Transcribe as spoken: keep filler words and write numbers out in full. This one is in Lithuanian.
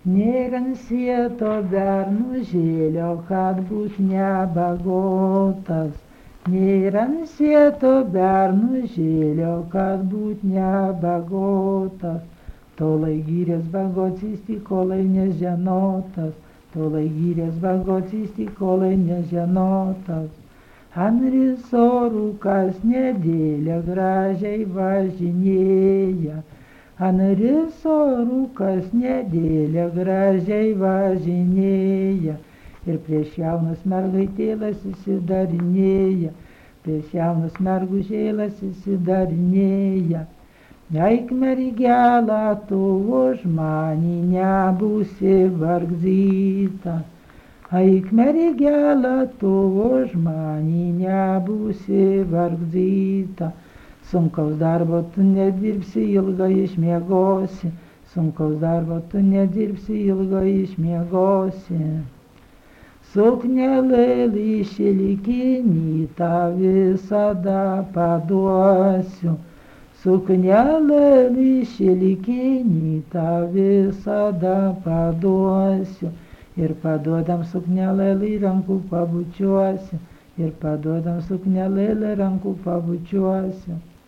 Nėra ant sieto bernužėlio, kad būt nebagotas. Nėra ant sieto bernužėlio, kad būt nebagotas. Tolai gyrės bagocis, tikolai nežinotas. Tolai gyrės bagocis, tikolai nežinotas. Anriso rūkas nedėlė gražiai važinėja. Anriso rūkas nedėlė gražiai važinėja. Ir prieš jaunas mergaitėlas įsidarinėja. Prieš jaunas mergužėlas įsidarinėja. Eik mergelą, tu už manį nebūsi vargdyta. Eik mergelą, tu už manį nebūsi vargdyta. Sunkaus darbo tu nedirbsi, ilgai išmiegosi. Sunkaus darbo tu nedirbsi, ilgai išmiegosi. Suknelė lišilikinį tą visada paduosiu. Suknelė lišilikinį tą visada paduosiu. Ir paduodam suknelėlį rankų pabučiuosiu. Ir paduodam suknelėlį rankų pabučiuosiu.